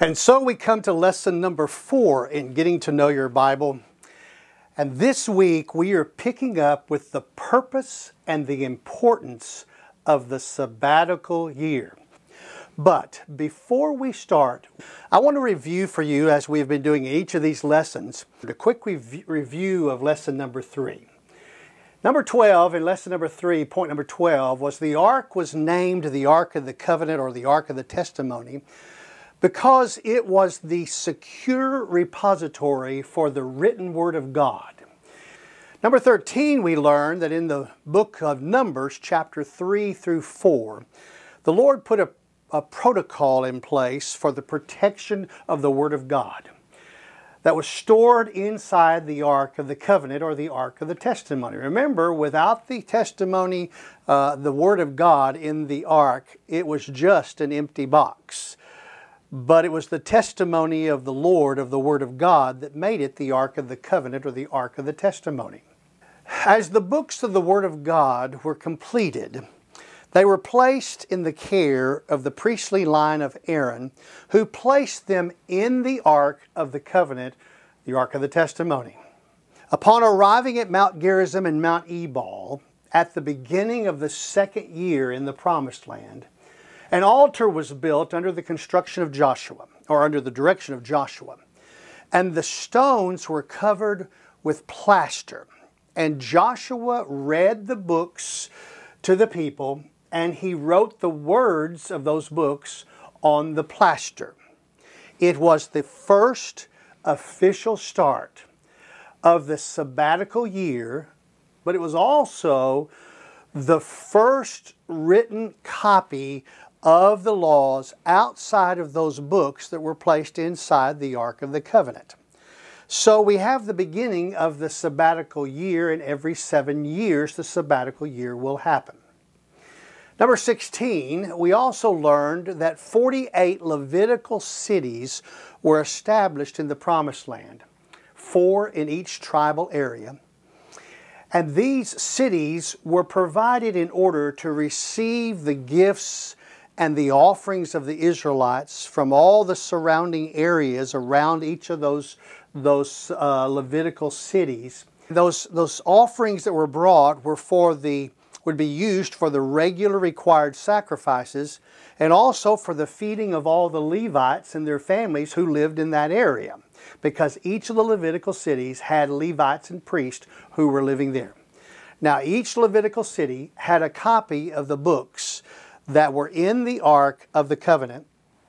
And so we come to lesson number 4 in Getting to Know Your Bible. And this week we are picking up with the purpose and the importance of the sabbatical year. But before we start, I want to review for you, as we've been doing in each of these lessons, a quick review of lesson number 3. Number 12, in lesson number 3, point number 12, was the ark was named the Ark of the Covenant or the Ark of the Testimony because it was the secure repository for the written Word of God. Number 13, we learned that in the book of Numbers, chapter 3 through 4, the Lord put a protocol in place for the protection of the Word of God that was stored inside the Ark of the Covenant or the Ark of the Testimony. Remember, without the testimony, the Word of God in the Ark, it was just an empty box. But it was the testimony of the Lord, of the Word of God, that made it the Ark of the Covenant or the Ark of the Testimony. As the books of the Word of God were completed, they were placed in the care of the priestly line of Aaron, who placed them in the Ark of the Covenant, the Ark of the Testimony. Upon arriving at Mount Gerizim and Mount Ebal, at the beginning of the second year in the Promised Land, an altar was built under the construction of Joshua, or under the direction of Joshua. And the stones were covered with plaster. And Joshua read the books to the people, and he wrote the words of those books on the plaster. It was the first official start of the sabbatical year, but it was also the first written copy of the laws outside of those books that were placed inside the Ark of the Covenant. So we have the beginning of the sabbatical year, and every 7 years the sabbatical year will happen. Number 16, we also learned that 48 Levitical cities were established in the Promised Land, 4 in each tribal area. And these cities were provided in order to receive the gifts and the offerings of the Israelites from all the surrounding areas around each of those Levitical cities. Those offerings that were brought would be used for the regular required sacrifices and also for the feeding of all the Levites and their families who lived in that area, because each of the Levitical cities had Levites and priests who were living there. Now, each Levitical city had a copy of the books that were in the Ark of the Covenant,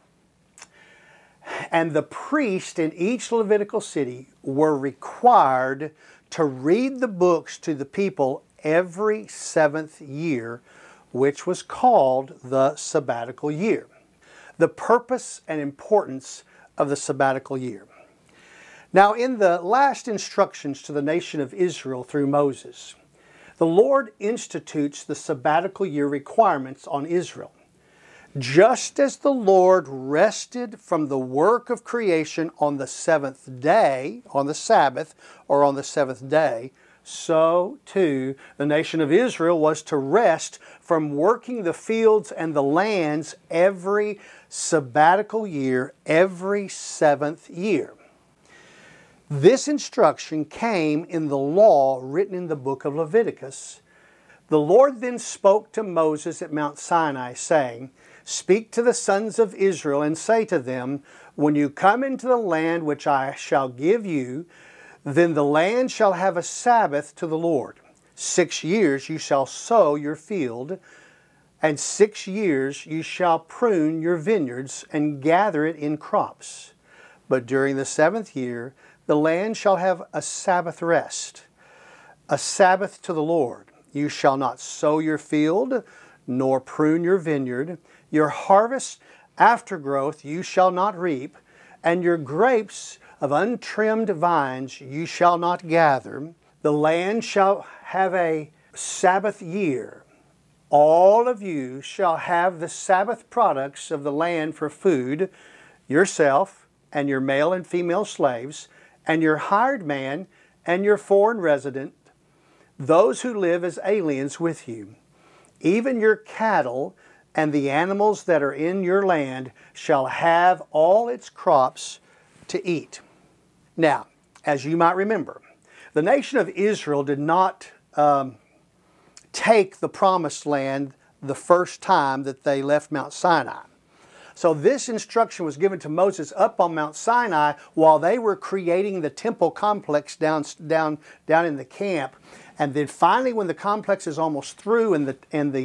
and the priests in each Levitical city were required to read the books to the people every 7th year, which was called the sabbatical year. The purpose and importance of the sabbatical year. Now, in the last instructions to the nation of Israel through Moses, the Lord institutes the sabbatical year requirements on Israel. Just as the Lord rested from the work of creation on the 7th day, on the Sabbath, or on the 7th day, so too the nation of Israel was to rest from working the fields and the lands every sabbatical year, every 7th year. This instruction came in the law written in the book of Leviticus. The Lord then spoke to Moses at Mount Sinai, saying, "Speak to the sons of Israel and say to them, when you come into the land which I shall give you, then the land shall have a Sabbath to the Lord. 6 years you shall sow your field, and 6 years you shall prune your vineyards and gather it in crops. But during the 7th year, the land shall have a Sabbath rest, a Sabbath to the Lord. You shall not sow your field, nor prune your vineyard. Your harvest aftergrowth you shall not reap, and your grapes of untrimmed vines you shall not gather. The land shall have a Sabbath year. All of you shall have the Sabbath products of the land for food, yourself and your male and female slaves, and your hired man and your foreign resident, those who live as aliens with you. Even your cattle and the animals that are in your land shall have all its crops to eat. Now, as you might remember, the nation of Israel did not take the promised land the first time that they left Mount Sinai. So this instruction was given to Moses up on Mount Sinai while they were creating the temple complex down in the camp. And then finally, when the complex is almost through and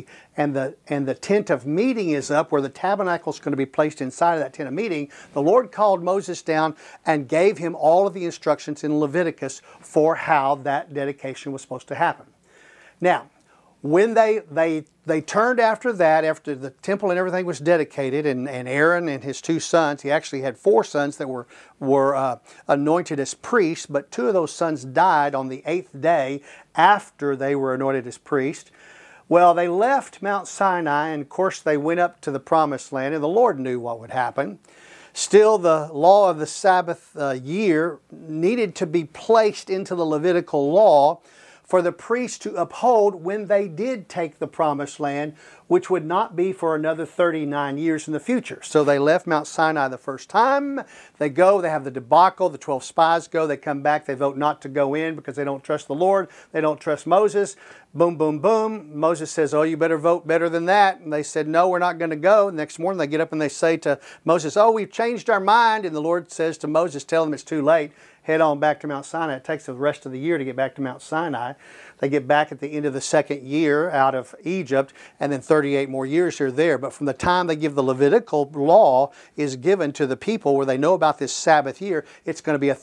the tent of meeting is up, where the tabernacle is going to be placed inside of that tent of meeting, the Lord called Moses down and gave him all of the instructions in Leviticus for how that dedication was supposed to happen. Now, when they turned after that, after the temple and everything was dedicated, and Aaron and his two sons, he actually had 4 sons that were anointed as priests, but 2 of those sons died on the 8th day after they were anointed as priests. Well, they left Mount Sinai, and of course they went up to the Promised Land, and the Lord knew what would happen. Still, the law of the Sabbath year needed to be placed into the Levitical law for the priests to uphold when they did take the Promised Land, which would not be for another 39 years in the future. So they left Mount Sinai the first time. They go, they have the debacle, the 12 spies go, they come back, they vote not to go in because they don't trust the Lord, they don't trust Moses. Boom, boom, boom. Moses says, oh, you better vote better than that. And they said, no, we're not going to go. Next morning they get up and they say to Moses, oh, we've changed our mind. And the Lord says to Moses, tell them it's too late. Head on back to Mount Sinai. It takes the rest of the year to get back to Mount Sinai. They get back at the end of the 2nd year out of Egypt, and then 38 more years they're there. But from the time they give the Levitical law is given to the people where they know about this Sabbath year, it's going to be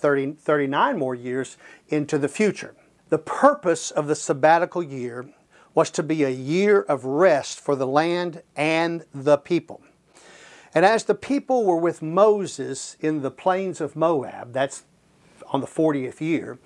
39 more years into the future. The purpose of the sabbatical year was to be a year of rest for the land and the people. And as the people were with Moses in the plains of Moab, that's on the 40th year,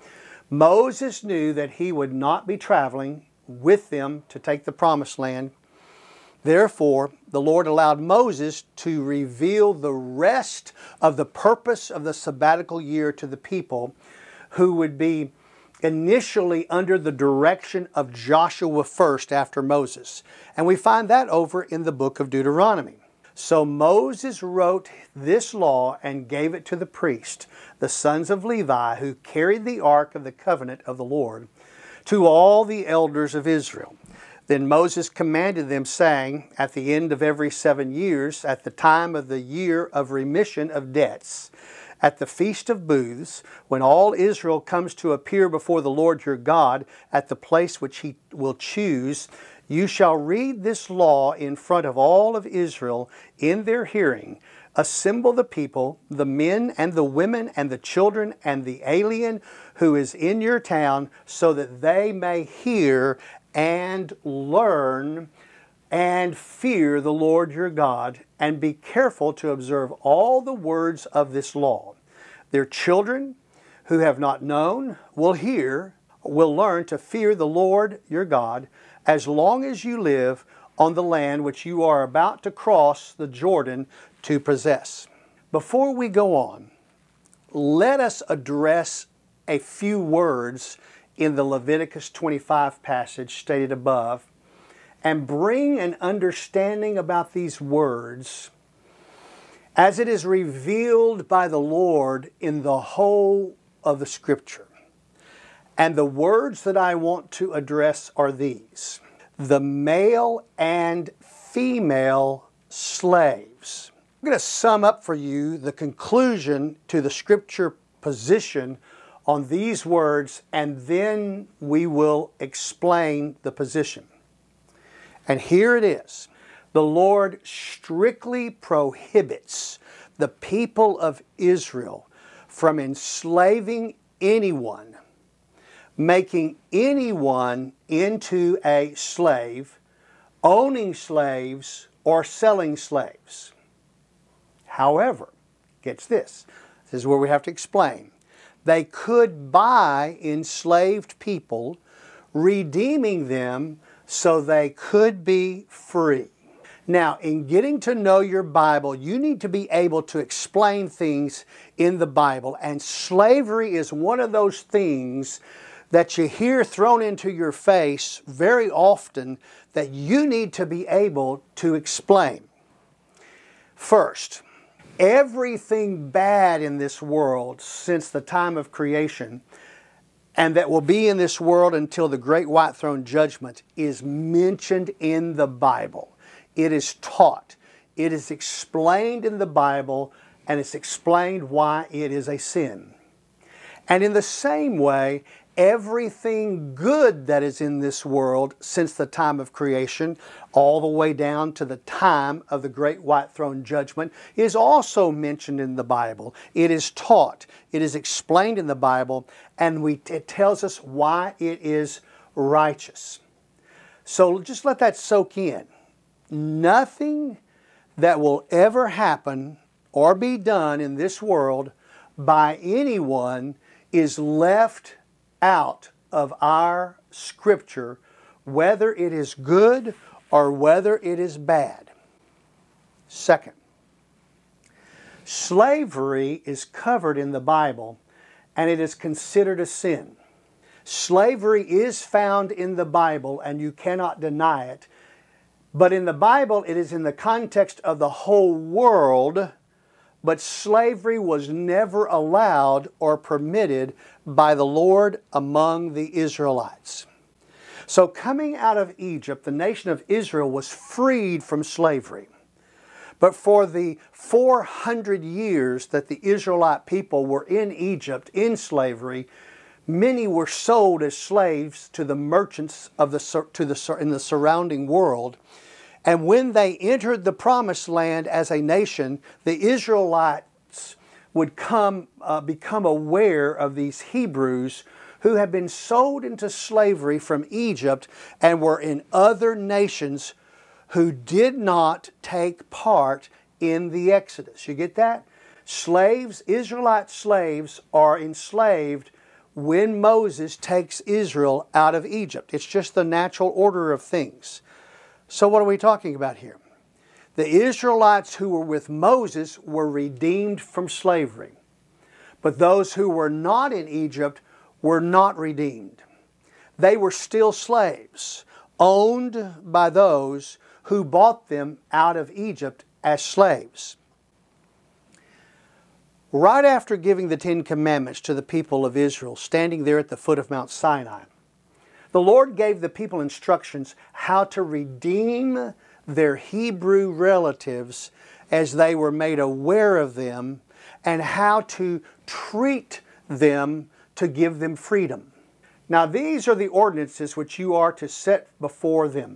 Moses knew that he would not be traveling with them to take the Promised Land. Therefore, the Lord allowed Moses to reveal the rest of the purpose of the sabbatical year to the people, who would be initially under the direction of Joshua first after Moses. And we find that over in the book of Deuteronomy. So Moses wrote this law and gave it to the priest, the sons of Levi, who carried the ark of the covenant of the Lord, to all the elders of Israel. Then Moses commanded them, saying, at the end of every 7 years, at the time of the year of remission of debts, at the Feast of Booths, when all Israel comes to appear before the Lord your God at the place which he will choose, you shall read this law in front of all of Israel in their hearing. Assemble the people, the men and the women and the children and the alien who is in your town, so that they may hear and learn and fear the Lord your God, and be careful to observe all the words of this law. Their children who have not known will learn to fear the Lord your God as long as you live on the land which you are about to cross the Jordan to possess. Before we go on, let us address a few words in the Leviticus 25 passage stated above, and bring an understanding about these words as it is revealed by the Lord in the whole of the Scripture. And the words that I want to address are these: the male and female slaves. I'm going to sum up for you the conclusion to the Scripture position on these words, and then we will explain the position. And here it is. The Lord strictly prohibits the people of Israel from enslaving anyone, making anyone into a slave, owning slaves, or selling slaves. However, gets this. This is where we have to explain. They could buy enslaved people, redeeming them so they could be free. Now, in getting to know your Bible, you need to be able to explain things in the Bible. And slavery is one of those things that you hear thrown into your face very often that you need to be able to explain. First, everything bad in this world since the time of creation and that will be in this world until the great white throne judgment is mentioned in the Bible. It is taught. It is explained in the Bible, and it's explained why it is a sin. And in the same way, everything good that is in this world since the time of creation, all the way down to the time of the great white throne judgment, is also mentioned in the Bible. It is taught. It is explained in the Bible, and it tells us why it is righteous. So just let that soak in. Nothing that will ever happen or be done in this world by anyone is left out of our Scripture, whether it is good or whether it is bad. Second, slavery is covered in the Bible, and it is considered a sin. Slavery is found in the Bible, and you cannot deny it. But in the Bible, it is in the context of the whole world, but slavery was never allowed or permitted by the Lord among the Israelites. So coming out of Egypt, the nation of Israel was freed from slavery. But for the 400 years that the Israelite people were in Egypt in slavery, many were sold as slaves to the merchants in the surrounding world. And when they entered the Promised Land as a nation, the Israelites would become aware of these Hebrews who had been sold into slavery from Egypt and were in other nations who did not take part in the Exodus. You get that? Slaves, Israelite slaves, are enslaved when Moses takes Israel out of Egypt. It's just the natural order of things. So what are we talking about here? The Israelites who were with Moses were redeemed from slavery. But those who were not in Egypt were not redeemed. They were still slaves, owned by those who bought them out of Egypt as slaves. Right after giving the Ten Commandments to the people of Israel, standing there at the foot of Mount Sinai, the Lord gave the people instructions how to redeem their Hebrew relatives as they were made aware of them, and how to treat them to give them freedom. Now these are the ordinances which you are to set before them.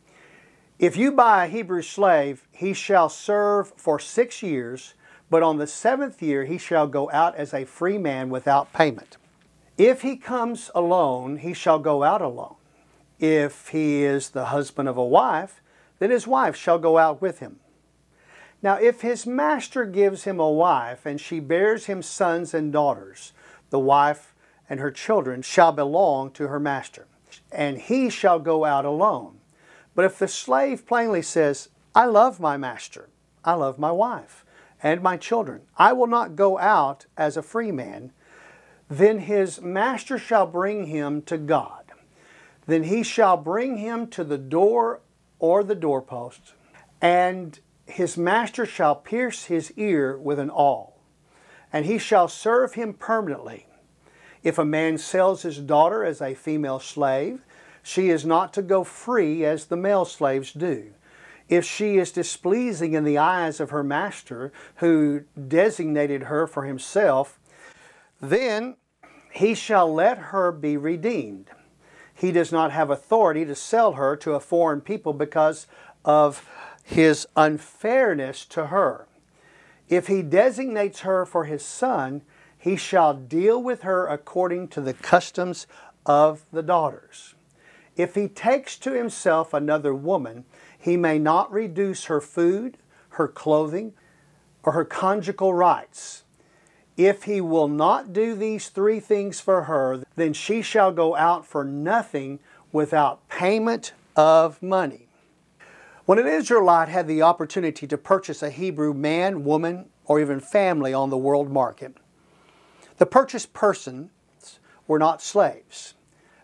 If you buy a Hebrew slave, he shall serve for 6 years, but on the 7th year he shall go out as a free man without payment. If he comes alone, he shall go out alone. If he is the husband of a wife, then his wife shall go out with him. Now if his master gives him a wife, and she bears him sons and daughters, the wife and her children shall belong to her master, and he shall go out alone. But if the slave plainly says, I love my master, I love my wife, and my children, I will not go out as a free man, then his master shall bring him to God. Then he shall bring him to the door or the doorpost, and his master shall pierce his ear with an awl, and he shall serve him permanently. If a man sells his daughter as a female slave, she is not to go free as the male slaves do. If she is displeasing in the eyes of her master, who designated her for himself, then he shall let her be redeemed. He does not have authority to sell her to a foreign people because of his unfairness to her. If he designates her for his son, he shall deal with her according to the customs of the daughters. If he takes to himself another woman, he may not reduce her food, her clothing, or her conjugal rights. If he will not do these 3 things for her, then she shall go out for nothing without payment of money. When an Israelite had the opportunity to purchase a Hebrew man, woman, or even family on the world market, the purchased persons were not slaves.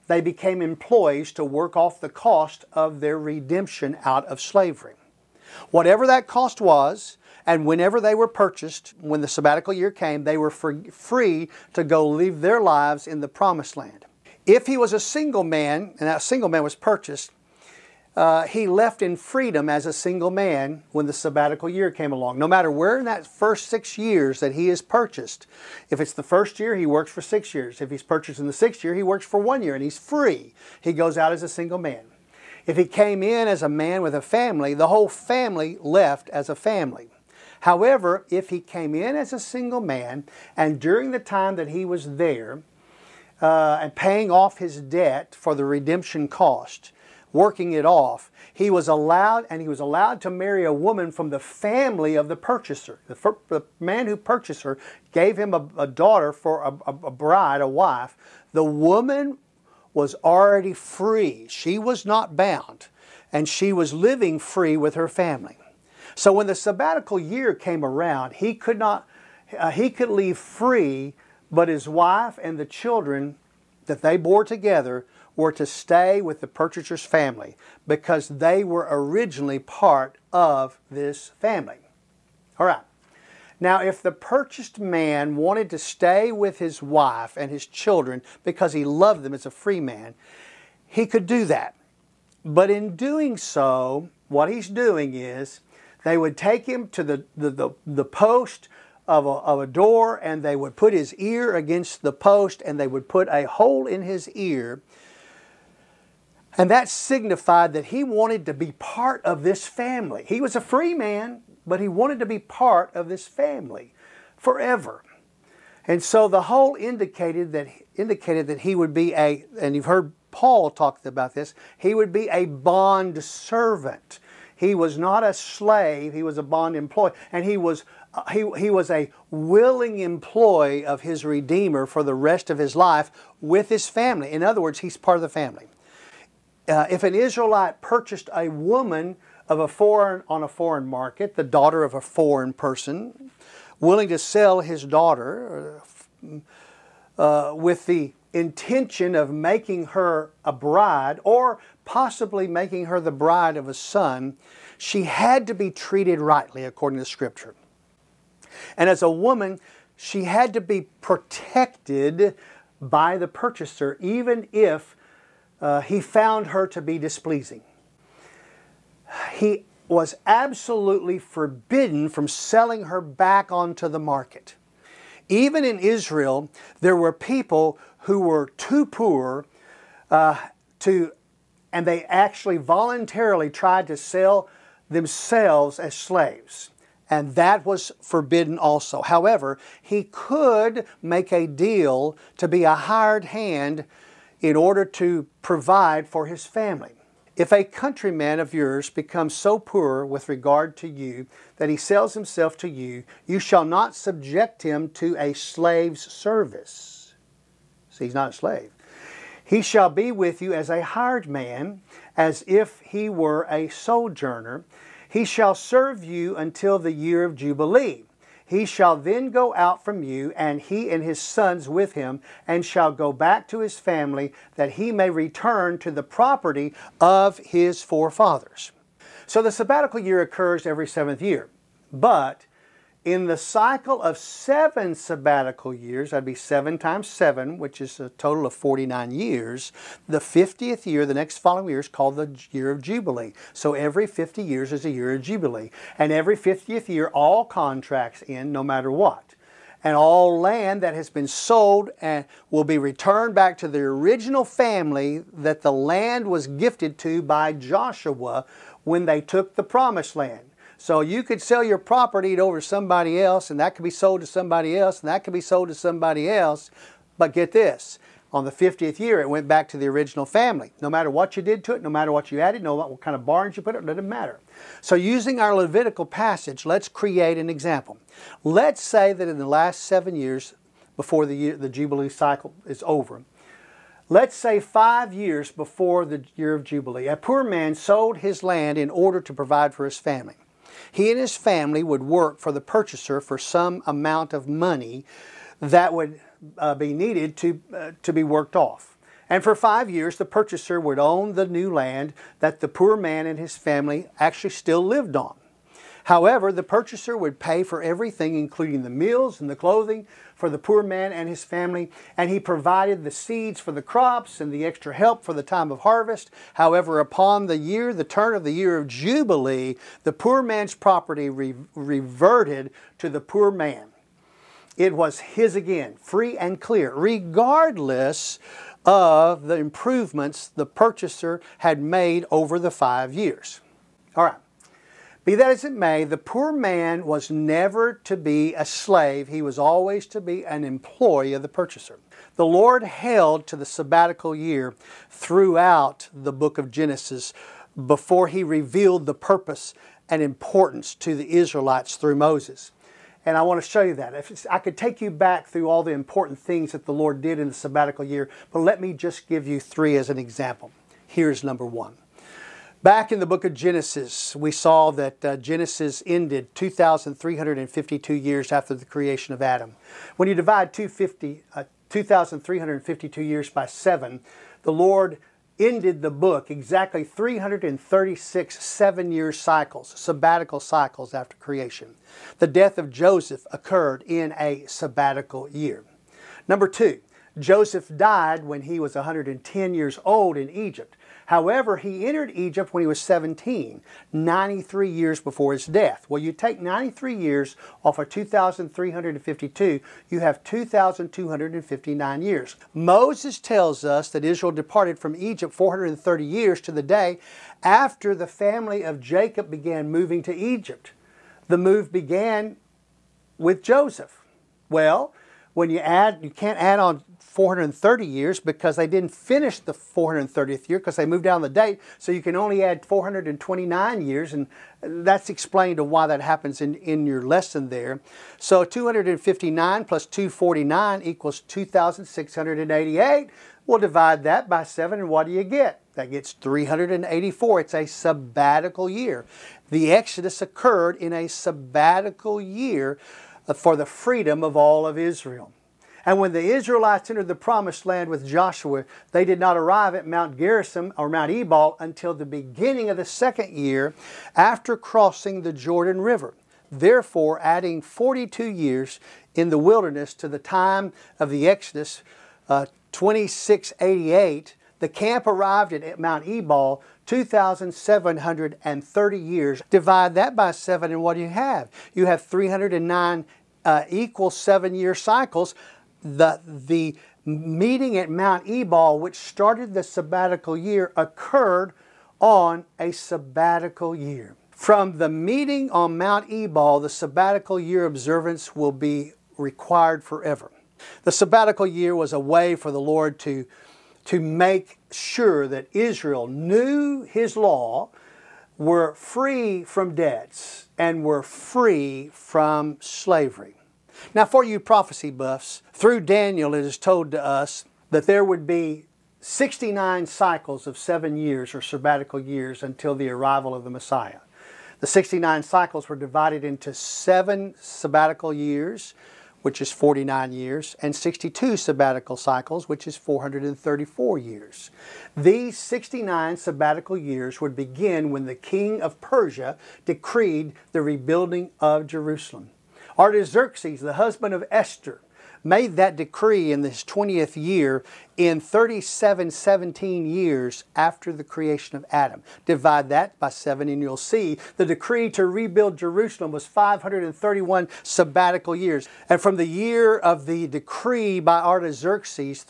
they became employees to work off the cost of their redemption out of slavery. Whatever that cost was, and whenever they were purchased, when the sabbatical year came, they were free to go live their lives in the promised land. If he was a single man, and that single man was purchased, he left in freedom as a single man when the sabbatical year came along. No matter where in that first 6 years that he is purchased, if it's the first year, he works for 6 years. If he's purchased in the 6th year, he works for 1 year and he's free. He goes out as a single man. If he came in as a man with a family, the whole family left as a family. However, if he came in as a single man and during the time that he was there and paying off his debt for the redemption cost, working it off, he was allowed to marry a woman from the family of the purchaser. The man who purchased her gave him a daughter for a bride, a wife. The woman was already free. She was not bound, and she was living free with her family. So when the sabbatical year came around, he could leave free, but his wife and the children that they bore together were to stay with the purchaser's family because they were originally part of this family. All right. Now, if the purchased man wanted to stay with his wife and his children because he loved them as a free man, he could do that. But in doing so, what he's doing is they would take him to the post of a door, and they would put his ear against the post, and they would put a hole in his ear. And that signified that he wanted to be part of this family. He was a free man, but he wanted to be part of this family forever. And so the hole indicated that he would be and you've heard Paul talk about this, he would be a bond servant. He was not a slave, he was a bond employee. And he was a willing employee of his Redeemer for the rest of his life with his family. In other words, he's part of the family. If an Israelite purchased a woman on a foreign market, the daughter of a foreign person, willing to sell his daughter with the intention of making her a bride or possibly making her the bride of a son, she had to be treated rightly according to Scripture. And as a woman, she had to be protected by the purchaser even if he found her to be displeasing. He was absolutely forbidden from selling her back onto the market. Even in Israel, there were people who were too poor and they actually voluntarily tried to sell themselves as slaves. And that was forbidden also. However, he could make a deal to be a hired hand in order to provide for his family. If a countryman of yours becomes so poor with regard to you that he sells himself to you, you shall not subject him to a slave's service. See, he's not a slave. He shall be with you as a hired man, as if he were a sojourner. He shall serve you until the year of Jubilee. He shall then go out from you, and he and his sons with him, and shall go back to his family, that he may return to the property of his forefathers. So the sabbatical year occurs every 7th year. But in the cycle of 7 sabbatical years, that'd be 7 times 7, which is a total of 49 years, the 50th year, the next following year, is called the year of Jubilee. So every 50 years is a year of Jubilee. And every 50th year, all contracts end no matter what. And all land that has been sold and will be returned back to the original family that the land was gifted to by Joshua when they took the promised land. So you could sell your property over to somebody else, and that could be sold to somebody else, and that could be sold to somebody else. But get this, on the 50th year, it went back to the original family. No matter what you did to it, no matter what you added, no matter what kind of barns you put it doesn't matter. So using our Levitical passage, let's create an example. Let's say that in the last 7 years, before the Jubilee cycle is over, let's say 5 years before the year of Jubilee, a poor man sold his land in order to provide for his family. He and his family would work for the purchaser for some amount of money that would be needed to be worked off. And for 5 years, the purchaser would own the new land that the poor man and his family actually still lived on. However, the purchaser would pay for everything, including the meals and the clothing for the poor man and his family, and he provided the seeds for the crops and the extra help for the time of harvest. However, upon the turn of the year of Jubilee, the poor man's property reverted to the poor man. It was his again, free and clear, regardless of the improvements the purchaser had made over the 5 years. All right. Be that as it may, the poor man was never to be a slave. He was always to be an employee of the purchaser. The Lord held to the sabbatical year throughout the book of Genesis before He revealed the purpose and importance to the Israelites through Moses. And I want to show you that. I could take you back through all the important things that the Lord did in the sabbatical year, but let me just give you 3 as an example. Here's number 1. Back in the book of Genesis, we saw that Genesis ended 2,352 years after the creation of Adam. When you divide 2,352 years by 7, the Lord ended the book exactly 336 7-year cycles, sabbatical cycles after creation. The death of Joseph occurred in a sabbatical year. Number 2, Joseph died when he was 110 years old in Egypt. However, he entered Egypt when he was 17, 93 years before his death. Well, you take 93 years off of 2,352, you have 2,259 years. Moses tells us that Israel departed from Egypt 430 years to the day after the family of Jacob began moving to Egypt. The move began with Joseph. Well, when you can't add on 430 years because they didn't finish the 430th year because they moved down the date, so you can only add 429 years, and that's explained to why that happens in your lesson there. So 259 plus 249 equals 2,688. We'll divide that by 7, and what do you get? That gets 384. It's a sabbatical year. The Exodus occurred in a sabbatical year for the freedom of all of Israel. And when the Israelites entered the promised land with Joshua, they did not arrive at Mount Gerizim or Mount Ebal until the beginning of the 2nd year after crossing the Jordan River, therefore adding 42 years in the wilderness to the time of the Exodus, 2688. The camp arrived at Mount Ebal 2,730 years. Divide that by 7 and what do you have? You have 309 equal 7-year cycles. The meeting at Mount Ebal, which started the sabbatical year, occurred on a sabbatical year. From the meeting on Mount Ebal, the sabbatical year observance will be required forever. The sabbatical year was a way for the Lord to make sure that Israel knew His law, were free from debts, and were free from slavery. Now, for you prophecy buffs, through Daniel it is told to us that there would be 69 cycles of 7 years or sabbatical years until the arrival of the Messiah. The 69 cycles were divided into 7 sabbatical years, which is 49 years, and 62 sabbatical cycles, which is 434 years. These 69 sabbatical years would begin when the king of Persia decreed the rebuilding of Jerusalem. Artaxerxes, the husband of Esther, made that decree in his 20th year in 3717 years after the creation of Adam. Divide that by 7 and you'll see the decree to rebuild Jerusalem was 531 sabbatical years. And from the year of the decree by Artaxerxes,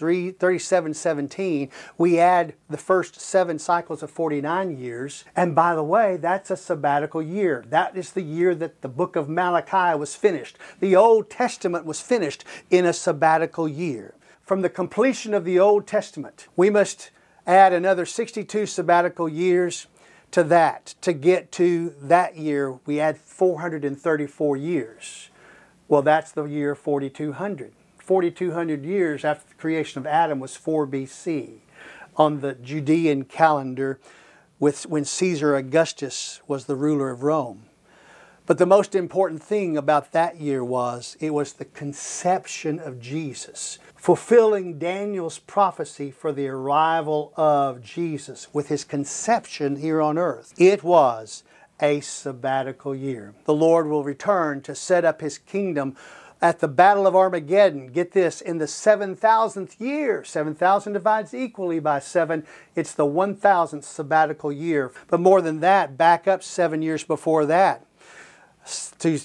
3717, we add the first 7 cycles of 49 years. And by the way, that's a sabbatical year. That is the year that the book of Malachi was finished. The Old Testament was finished in a sabbatical year. From the completion of the Old Testament, we must add another 62 sabbatical years to that. To get to that year, we add 434 years. Well, that's the year 4200. 4200 years after the creation of Adam was 4 BC. On the Judean calendar, when Caesar Augustus was the ruler of Rome. But the most important thing about that year was it was the conception of Jesus, fulfilling Daniel's prophecy for the arrival of Jesus with his conception here on earth. It was a sabbatical year. The Lord will return to set up his kingdom at the Battle of Armageddon. Get this, in the 7,000th year. 7,000 divides equally by 7. It's the 1,000th sabbatical year. But more than that, back up 7 years before that, to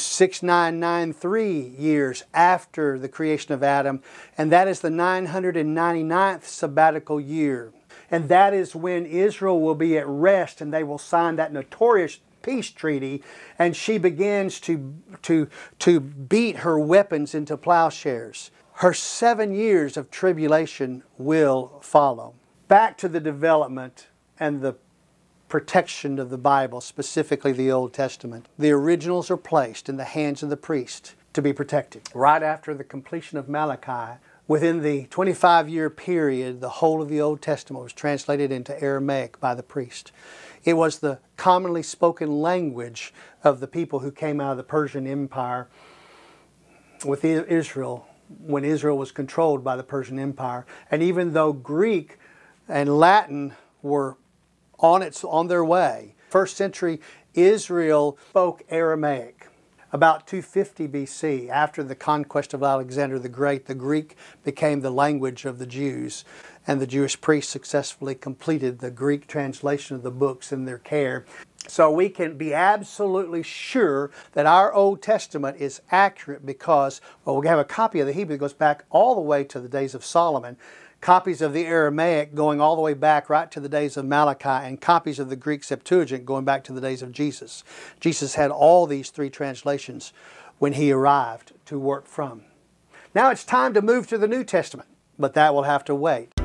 6993 years after the creation of Adam, and that is the 999th sabbatical year. And that is when Israel will be at rest and they will sign that notorious peace treaty, and she begins to beat her weapons into plowshares. Her 7 years of tribulation will follow. Back to the development and the protection of the Bible, specifically the Old Testament. The originals are placed in the hands of the priest to be protected. Right after the completion of Malachi, within the 25-year period, the whole of the Old Testament was translated into Aramaic by the priest. It was the commonly spoken language of the people who came out of the Persian Empire with Israel, when Israel was controlled by the Persian Empire. And even though Greek and Latin were on their way, first century Israel spoke Aramaic. About 250 BC, after the conquest of Alexander the Great, the Greek became the language of the Jews, and the Jewish priests successfully completed the Greek translation of the books in their care. So we can be absolutely sure that our Old Testament is accurate because, well, we have a copy of the Hebrew that goes back all the way to the days of Solomon, copies of the Aramaic going all the way back right to the days of Malachi, and copies of the Greek Septuagint going back to the days of Jesus. Jesus had all these three translations when he arrived to work from. Now it's time to move to the New Testament, but that will have to wait.